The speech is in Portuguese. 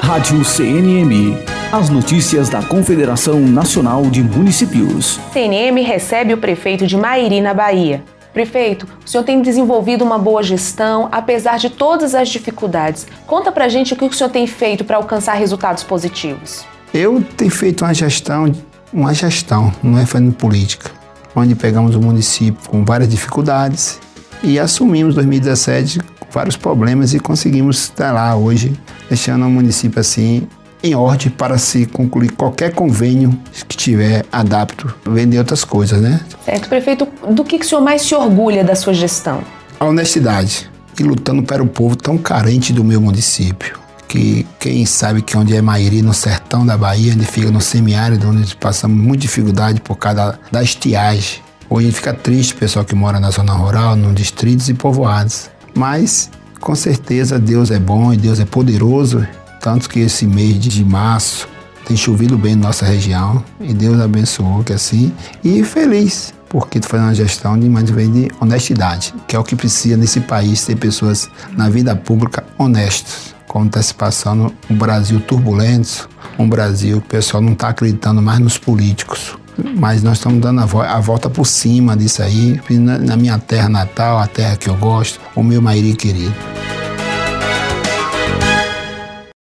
Rádio CNM. As notícias da Confederação Nacional de Municípios. CNM recebe o prefeito de Mairi, na Bahia. Prefeito, o senhor tem desenvolvido uma boa gestão, apesar de todas as dificuldades. Conta pra gente o que o senhor tem feito para alcançar resultados positivos. Eu tenho feito uma gestão, não é fazendo política, onde pegamos o município com várias dificuldades e assumimos 2017 com vários problemas e conseguimos estar lá hoje, deixando o município assim em ordem para se concluir qualquer convênio que tiver adapto, vender outras coisas, né? Certo, prefeito, do que o senhor mais se orgulha da sua gestão? A honestidade e lutando para o povo tão carente do meu município, que quem sabe que onde é Mairi, no sertão da Bahia, onde fica no semiárido, onde passamos muita dificuldade por causa da estiagem. Hoje a gente fica triste, pessoal que mora na zona rural, nos distritos e povoados. Mas, com certeza, Deus é bom e Deus é poderoso. Tanto que esse mês de março tem chovido bem na nossa região e Deus abençoou que assim. E feliz, porque estou fazendo uma gestão de honestidade, que é o que precisa nesse país, ter pessoas na vida pública honestas. Como está se passando um Brasil turbulento, um Brasil que o pessoal não está acreditando mais nos políticos. Mas nós estamos dando a volta por cima disso aí, na minha terra natal, a terra que eu gosto, o meu Mairi querido.